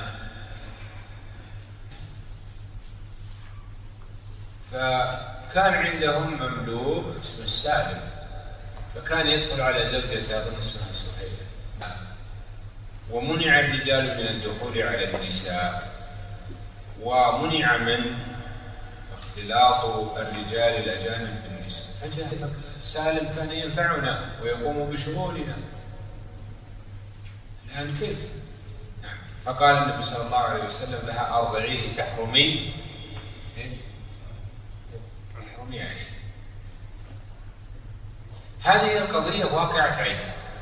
فكان عندهم مملوك اسمه السالم، فكان يدخل على زوجته أظن اسمها سهيلة، ومنع الرجال من الدخول على النساء، ومنع من اختلاط الرجال الأجانب بالنساء. فجاء سالم كان ينفعنا ويقوم بشغولنا، الآن كيف؟ نعم. فقال النبي صلى الله عليه وسلم لها أرضعيه تحرمي يعني. هذه القضية واقعة عين،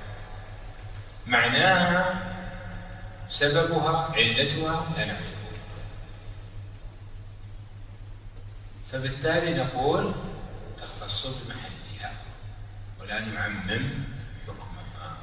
معناها سببها علتها لا نعرفه، فبالتالي نقول تختص بمحلها ولا نعمم حكمها.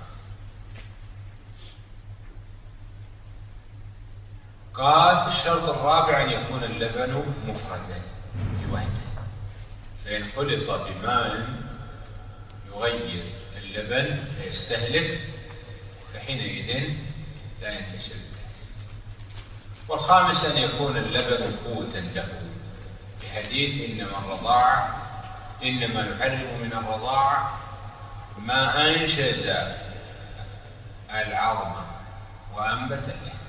قال الشرط الرابع أن يكون اللبن مفردا لوحده، فإن خلط بماء يغير اللبن فيستهلك فحينئذ لا ينتشر التحريم. والخامس أن يكون اللبن قوتا له، بحديث إنما يحرم من الرضاعة ما أنشز العظم وأنبت اللحم.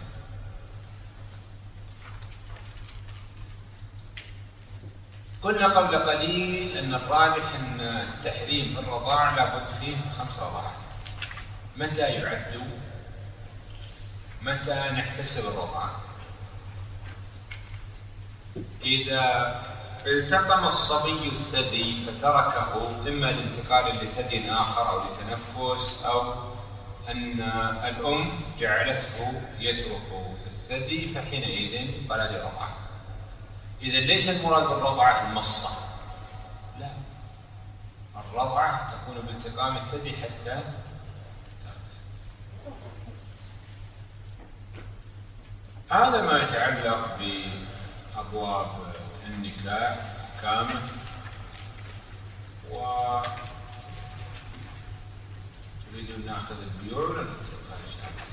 قلنا قبل قليل أن الراجح أن التحريم في الرضاعة لابد فيه 5 رضاعات. متى يعد؟ متى نحتسب الرضاعة؟ إذا التقم الصبي الثدي فتركه إما لانتقال لثدي آخر أو لتنفس، أو أن الأم جعلته يترك الثدي، فحينئذ فلا رضاعة. إذا ليس المراد بالرضعة المصة، لا، الرضعة تكون بالتقام الثدي حتى هذا ما يتعلق بأبواب النكاح كامل. وتريدون ناخذ البيوع ولا نتركها إن شاء الله؟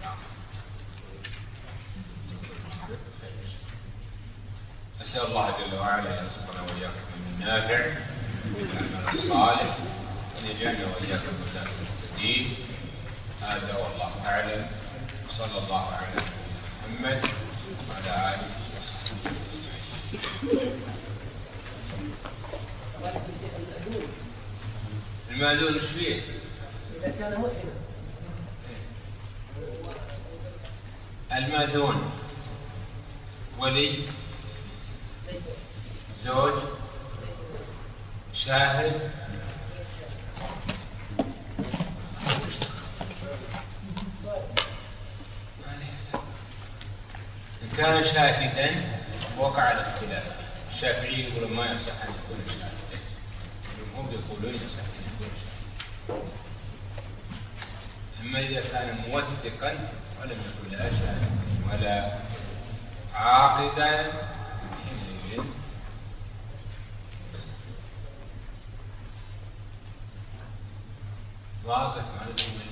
أسأل الله جل وعلا أن يرزقنا وإياكم من نافع والعمل الصالح، أن يجعلنا وإياكم من المهتدين. هذا والله أعلم، صلى الله على نبينا محمد وعلى آله وصحبه أجمعين. المأذون ايش فيه؟ إذا كان محرما. المأذون ولي، زوج، شاهد، إن كان شاهدا وقع الاختلاف. الشافعي يقولون ما يصح أن يكون شاهدا، هم يقولون يصح أن يكون شاهدا. أما إذا كان موثقا ولم يكن لا شاهدا ولا عاقدا حينئذ واقف مع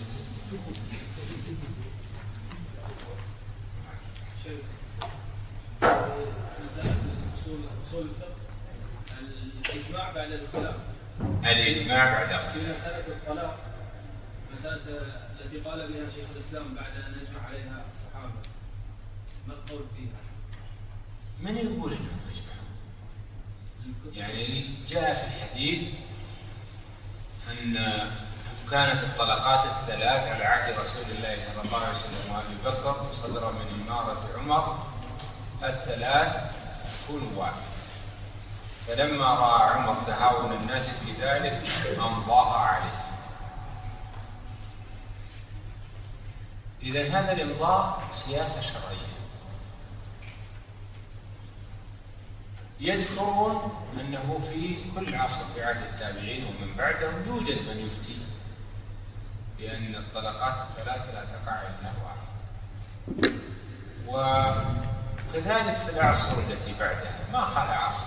مسألة أصول الفقه الإجماع بعد الخلاف. الإجماع بعد الخلاف في مسألة الطلاق، مسألة التي قال بها شيخ الإسلام بعد أن يجمع عليها الصحابة، ما القول فيها؟ من يقول إنهم أجمعوا؟ يعني جاء في الحديث أن كانت الطلقات 3 على عهد رسول الله صلى الله عليه وسلم وأبي بكر، وصدر من إمارة عمر 3 تكون واحد. فلما رأى عمر تهاون الناس في ذلك أمضاها عليه. إذن هذا الإمضاء سياسة شرعية، يذكرون أنه في كل عصر في عهد التابعين ومن بعدهم يوجد من يفتي بأن الطلقات الثلاث لا تقع إلا واحد، وكذلك في الأعصر التي بعدها ما خلا عصر.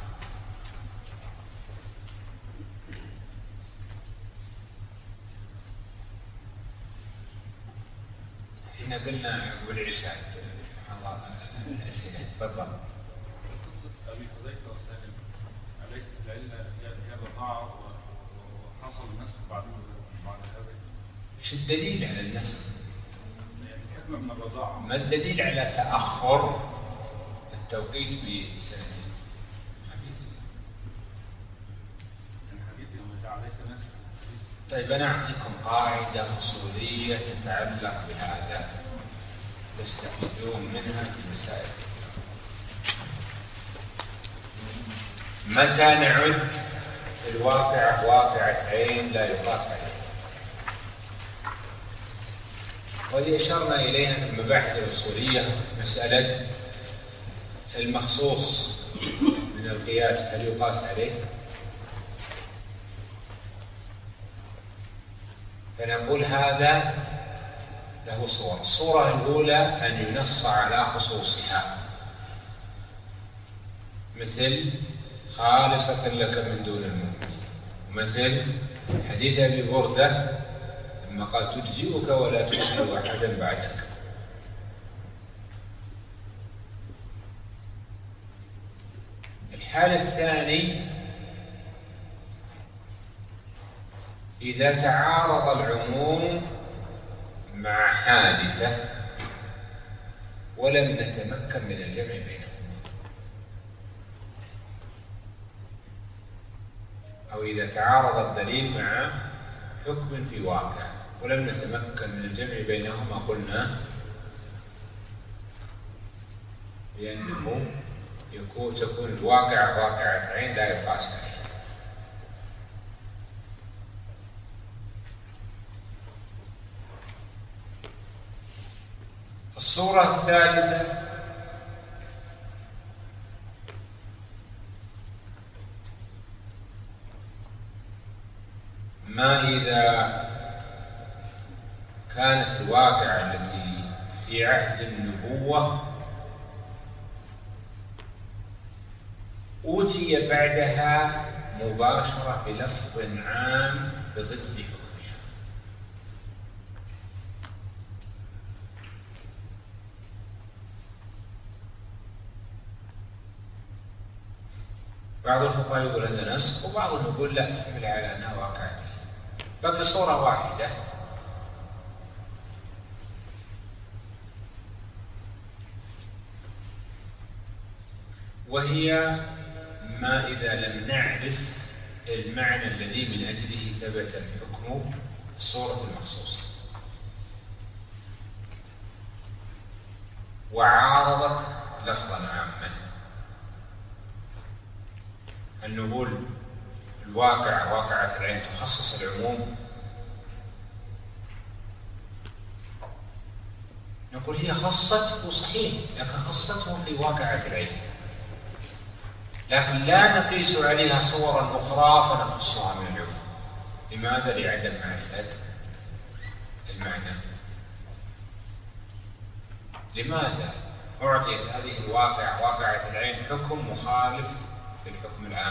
احنا قلنا بالعشاء الأسئلة. تفضل. قصة أبي حذيفة وسالم أليست العلة هي الرضاعة وحصل نسخ بعد هذا؟ ايش الدليل على النسخ؟ يعني حكمة من الرضاعة. ما الدليل على تأخر التوقيت بسنتين؟ الحديث ليس نسخ. طيب أنا أعطيكم قاعدة أصولية تتعلق بهذا تستفيدون منها في مسائل. متى نعد الواقعة واقعة عين لا يقاس عليها؟ وهذه أشرنا إليها في المباحث الأصولية. مسألة المخصوص من القياس هل يقاس عليه؟ فنقول هذا له صور. الصورة الأولى أن ينص على خصوصها، مثل خالصة لك من دون المؤمنين، مثل حديث أبي بردة لما قال تجزئك ولا تجزئ أحدا بعدك. الحال الثاني إذا تعارض العموم مع حادثة ولم نتمكن من الجمع بينهما، أو إذا تعارض الدليل مع حكم في واقع ولم نتمكن من الجمع بينهما، قلنا بأنه تكون الواقع واقعة عين لا يقاس عليها. الصورة الثالثة ما إذا كانت الواقعة التي في عهد النبوة أوتي بعدها مباشرة بلفظ عام بضد حكمها. بعض الفقهاء يقول هذا نسخ، وبعضهم يقول لا، يحمل على أنها واقعتين. بقي صورة واحدة وهي ما إذا لم نعرف المعنى الذي من أجله ثبت الحكم في الصورة المخصوصة وعارضت لفظا عاما. هل نقول الواقع واقعة العين تخصص العموم؟ نقول هي خصته صحيح، لكن خصته في واقعة العين، لكن لا نقيس عليها صورا أخرى فنخصها من العموم. لماذا؟ لعدم معرفة المعنى. لماذا أعطيت هذه الواقعة واقعة العين حكم مخالف للحكم العام؟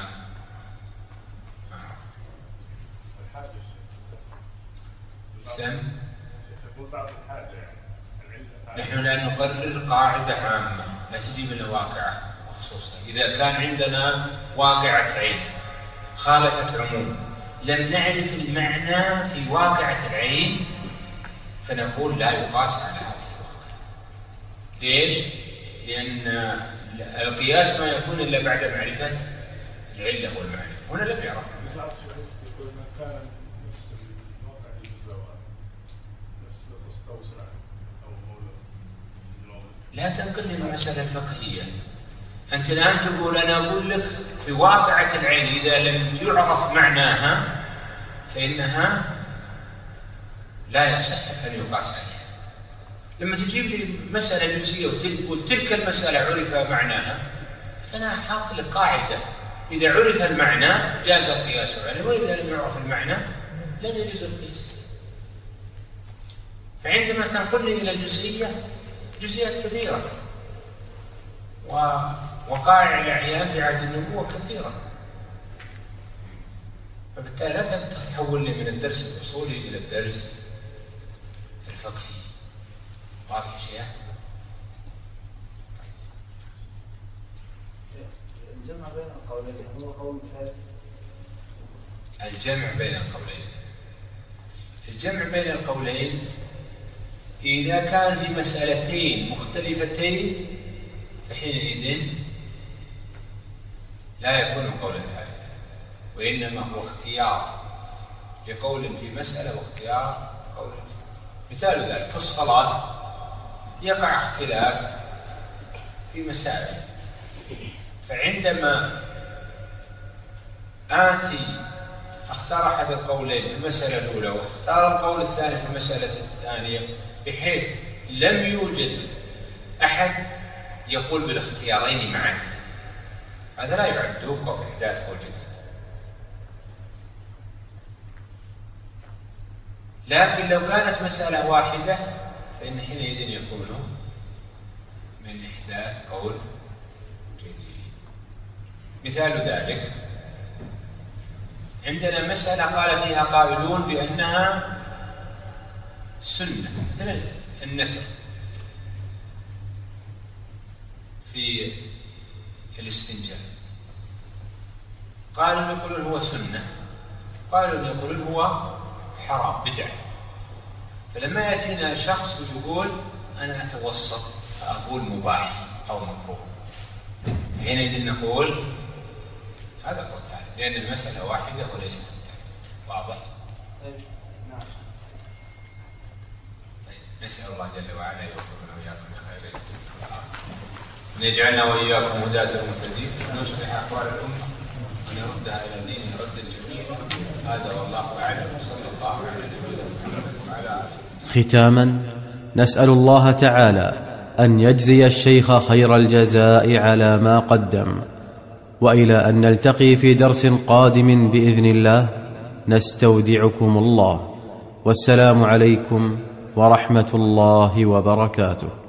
نحن لا نقرر قاعدة عامة لا تجي من الواقعة خصوصا. إذا كان عندنا واقعة عين خالفت عموم لم نعرف المعنى في واقعة العين فنقول لا يقاس على هذه الواقعة. ليش؟ لأن القياس ما يكون إلا بعد معرفة العلة والمعنى. هنا لم يعرف. لا تنقل من المسألة الفقهية. أنت الآن تقول أنا أقول لك في واقعة العين إذا لم يعرف معناها فإنها لا يصح أن يقاس عليها. لما تجيب لي مسألة جزئية وتلك المسألة عرف معناها أنا حاط لك قاعدة، إذا عرف المعنى جاز القياس عليه، وإذا لم يعرف المعنى لم يجوز القياس. فعندما تنقلني إلى الجزئية، جزئيات كثيرة ووقائع الأعيان في عهد النبوة كثيرة، فبالتالي لا تحولني من الدرس الأصولي إلى الدرس الفقهي. واضح شيء؟ الجمع بين القولين هو قول ثالث. الجمع بين القولين، الجمع بين القولين إذا كان في مسألتين مختلفتين فحينئذ لا يكون قولا ثالثا، وإنما هو اختيار لقول في مسألة واختيار قول. مثال ذلك في الصلاة يقع اختلاف في مسائل، فعندما آتي اختار أحد القولين في المسألة الأولى واختار القول الثاني في المسألة الثانية، بحيث لم يوجد أحد يقول بالاختيارين معا، هذا لا يعد إحداث قول جديد. لكن لو كانت مسألة واحدة فإن حينئذ يكون من إحداث قول جديد. مثال ذلك عندنا مسألة قال فيها قائلون بأنها سنة، مثل النتر في الاستنجاء، قالوا يقولون هو سنة، قالوا يقولون هو حرام بدعة. فلما يأتينا شخص ويقول أنا أتوسط فأقول مباح أو مكروه، حينئذ نقول هذا قول ثالث، لأن المسألة واحدة وليست واضح. نسأل الله جل وعلا يوفقنا وإياكم لخير، أن يجعلنا وإياكم هداة مهتدين، أن يصلح أحوال الأمة، أن يردها إلى دينه ردا جميلا. هذا والله أعلم، صلى الله على نبينا محمد وعلى آله. ختاما نسأل الله تعالى أن يجزي الشيخ خير الجزاء على ما قدم، وإلى أن نلتقي في درس قادم بإذن الله، نستودعكم الله، والسلام عليكم ورحمة الله وبركاته.